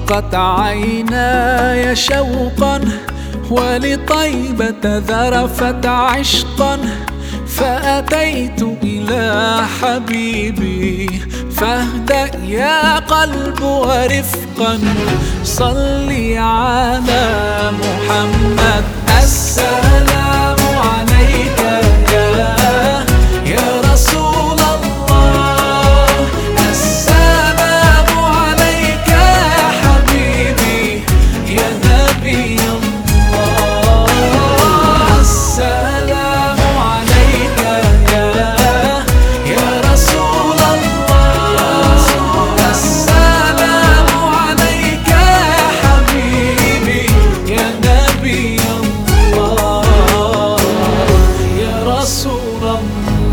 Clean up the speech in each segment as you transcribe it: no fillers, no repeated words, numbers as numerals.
اشتاقت عيناي شوقا، ولطيبة ذرفت عشقا، فأتيت إلى حبيبي. فاهدأ يا قلب ورفقا، صلي على محمد. السلام عليك يا رسول الله، السلام عليك يا حبيبي يا نبي الله. السلام عليك يا رسول الله، السلام عليك يا حبيبي يا نبي الله يا رسول الله.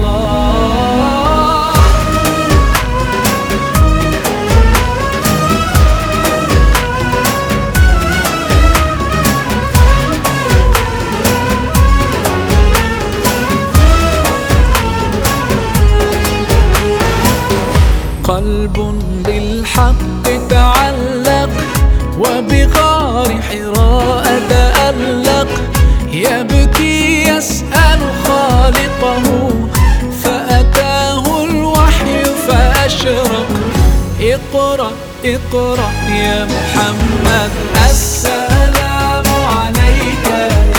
قلب بالحق تعلق، وبغار حراء تألق، يبكي يسأل خالقه، فأتاه الوحي فأشرق. اقرأ اقرأ يا محمد. السلام عليك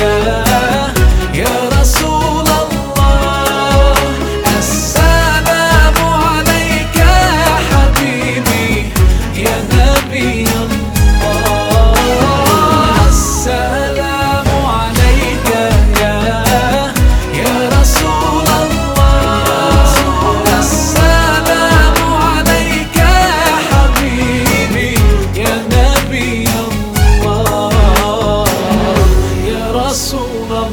يا رسول الله، السلام عليك يا حبيبي يا نبي الله. السلام عليك يا رسول الله، السلام عليك يا حبيبي يا نبي الله يا رسول الله.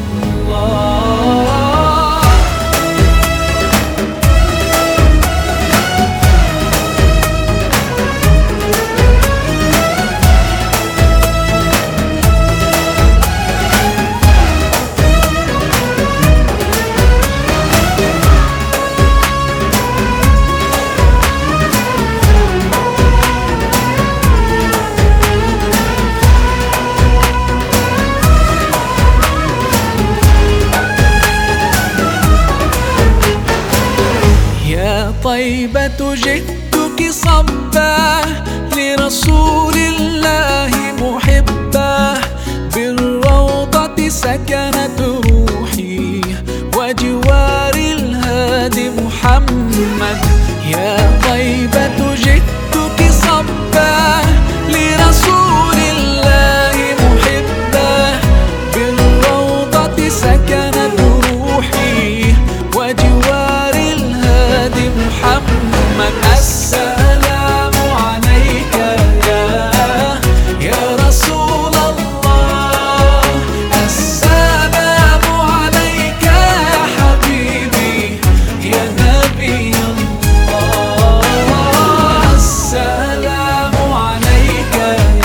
طيبة جئتك صبا، لرسول الله محبا، بالروضة سكنت روحي، وجوار الهادي محمد. يا طيبة جئتك صبا، لرسول الله محبا، بالروضة سكنت روحي، وجوار الهادي محمد. السلام عليك يا رسول الله، السلام عليك يا حبيبي يا نبي الله. السلام عليك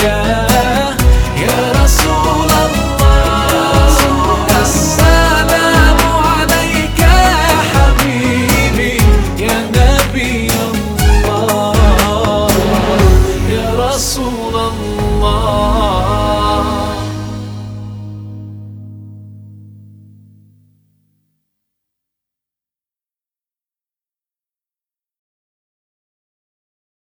يا رسول الله، السلام عليك يا حبيبي يا نبي الله يا رسول الله.